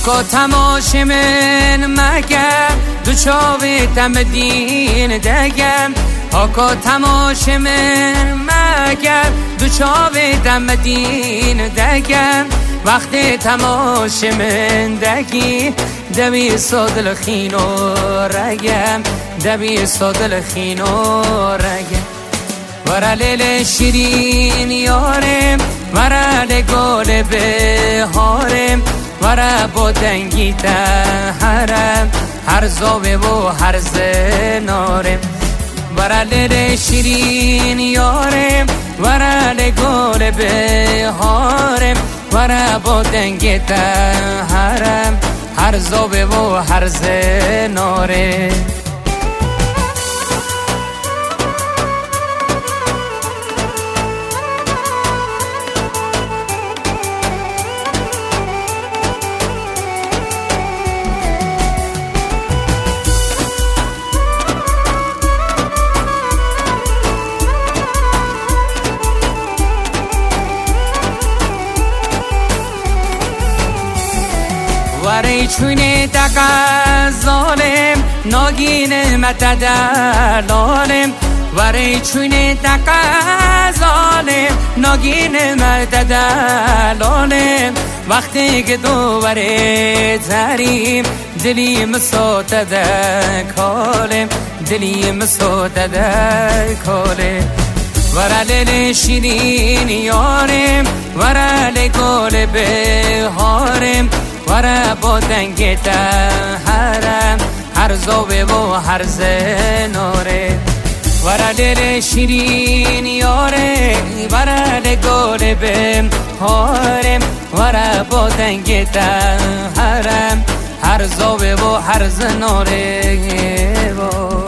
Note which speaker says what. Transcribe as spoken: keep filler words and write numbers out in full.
Speaker 1: آکا تماش من مگم دو چاوی تمدین دگم آکا تماش من مگم دو چاوی تمدین دگم وقتی تماش من دگی دبی صدل خینو رگم دبی صدل خینو رگم ورا لیل شیرین یارم ورا گل بهارم ورا با دنگی تهرم هر زاوه و هر زنارم ورا لیل شیرین یارم ورا گل بهارم ورا با دنگی تهرم هر زاوه و هر زنارم وری چونه دقا ظالم ناگین متدلالم وری چونه دقا ظالم ناگین متدلالم وقتی که دوباره تریم دلیم سوتده کالم دلیم سوتده کالم ورا لیل شیرین یارم ورا گل بهارم ورا با دنگ تهرم هر زاوه و هر زناره ورا لیل شیرین یاره ورا گل بهارم ورا با دنگ تهرم هر زاوه و هر زناره